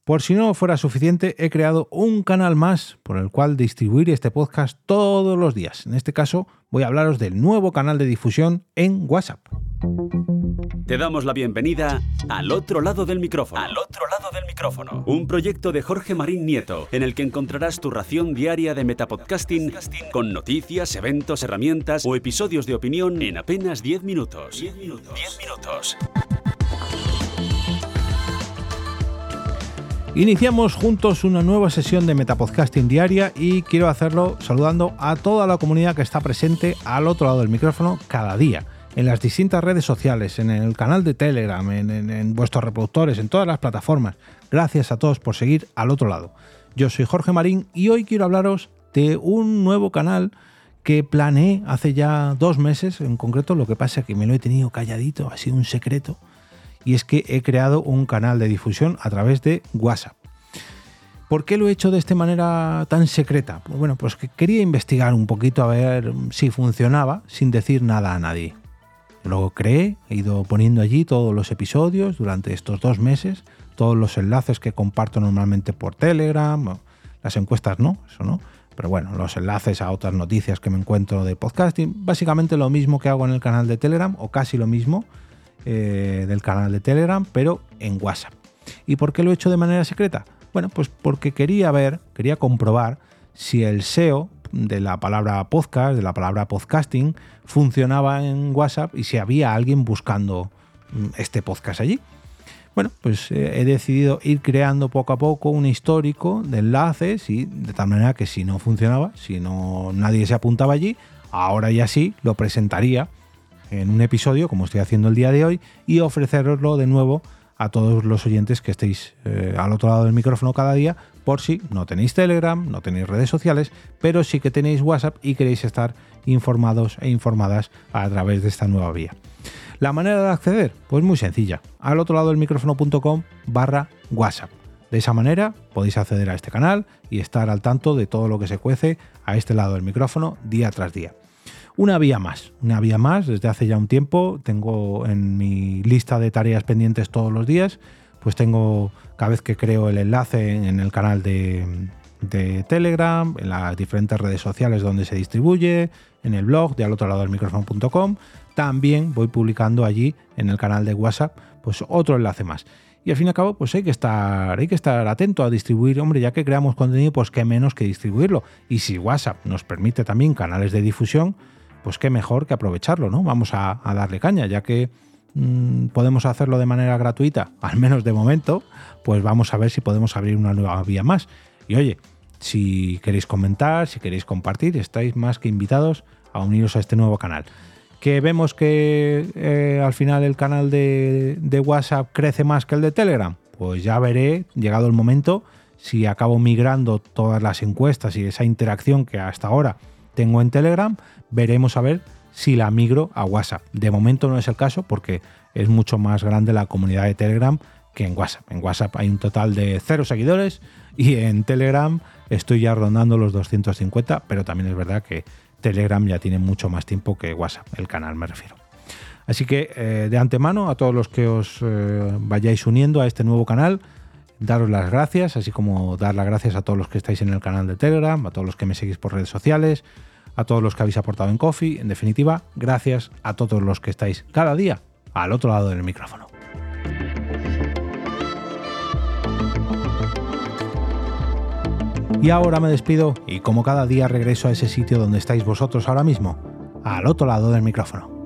Por si no fuera suficiente, he creado un canal más por el cual distribuir este podcast todos los días. En este caso, voy a hablaros del nuevo canal de difusión en WhatsApp. Te damos la bienvenida al otro lado del micrófono. Al otro lado del micrófono. Un proyecto de Jorge Marín Nieto, en el que encontrarás tu ración diaria de metapodcasting con noticias, eventos, herramientas o episodios de opinión en apenas 10 minutos. 10 minutos. Iniciamos juntos una nueva sesión de Metapodcasting diaria y quiero hacerlo saludando a toda la comunidad que está presente al otro lado del micrófono cada día, en las distintas redes sociales, en el canal de Telegram, en vuestros reproductores, en todas las plataformas. Gracias a todos por seguir al otro lado. Yo soy Jorge Marín y hoy quiero hablaros de un nuevo canal que planeé hace ya 2 meses, en concreto. Lo que pasa es que me lo he tenido calladito, ha sido un secreto. Y es que he creado un canal de difusión a través de WhatsApp. ¿Por qué lo he hecho de esta manera tan secreta? Pues bueno, pues que quería investigar un poquito a ver si funcionaba sin decir nada a nadie. Lo creé, he ido poniendo allí todos los episodios durante estos 2 meses, todos los enlaces que comparto normalmente por Telegram, las encuestas no, eso no, pero bueno, los enlaces a otras noticias que me encuentro de podcasting, básicamente lo mismo que hago en el canal de Telegram, o casi lo mismo, del canal de Telegram, pero en WhatsApp. ¿Y por qué lo he hecho de manera secreta? Bueno, pues porque quería comprobar si el SEO de la palabra podcast, de la palabra podcasting, funcionaba en WhatsApp y si había alguien buscando este podcast allí. Bueno, pues he decidido ir creando poco a poco un histórico de enlaces y de tal manera que si no funcionaba, si no nadie se apuntaba allí, ahora ya sí lo presentaría en un episodio, como estoy haciendo el día de hoy, y ofreceroslo de nuevo a todos los oyentes que estéis al otro lado del micrófono cada día, por si no tenéis Telegram, no tenéis redes sociales, pero sí que tenéis WhatsApp y queréis estar informados e informadas a través de esta nueva vía. La manera de acceder, pues muy sencilla, al otro lado del micrófono.com/WhatsApp. De esa manera podéis acceder a este canal y estar al tanto de todo lo que se cuece a este lado del micrófono día tras día. Una vía más, desde hace ya un tiempo, tengo en mi lista de tareas pendientes todos los días, pues tengo cada vez que creo el enlace en el canal de Telegram, en las diferentes redes sociales donde se distribuye, en el blog de al otro lado del micrófono.com, también voy publicando allí en el canal de WhatsApp pues otro enlace más. Y al fin y al cabo, pues hay que estar atento a distribuir, hombre, ya que creamos contenido, pues qué menos que distribuirlo. Y si WhatsApp nos permite también canales de difusión, pues qué mejor que aprovecharlo, ¿no? Vamos a darle caña, ya que podemos hacerlo de manera gratuita, al menos de momento, pues vamos a ver si podemos abrir una nueva vía más. Y oye, si queréis comentar, si queréis compartir, estáis más que invitados a uniros a este nuevo canal. Que vemos que al final el canal de WhatsApp crece más que el de Telegram, pues ya veré, llegado el momento, si acabo migrando todas las encuestas y esa interacción que hasta ahora tengo en Telegram, veremos a ver si la migro a WhatsApp. De momento no es el caso porque es mucho más grande la comunidad de Telegram que en WhatsApp. En WhatsApp hay un total de 0 seguidores y en Telegram estoy ya rondando los 250, pero también es verdad que Telegram ya tiene mucho más tiempo que WhatsApp, el canal me refiero. Así que de antemano a todos los que os vayáis uniendo a este nuevo canal, daros las gracias, así como dar las gracias a todos los que estáis en el canal de Telegram, a todos los que me seguís por redes sociales, a todos los que habéis aportado en Ko-fi. En definitiva, gracias a todos los que estáis cada día al otro lado del micrófono. Y ahora me despido y como cada día regreso a ese sitio donde estáis vosotros ahora mismo, al otro lado del micrófono.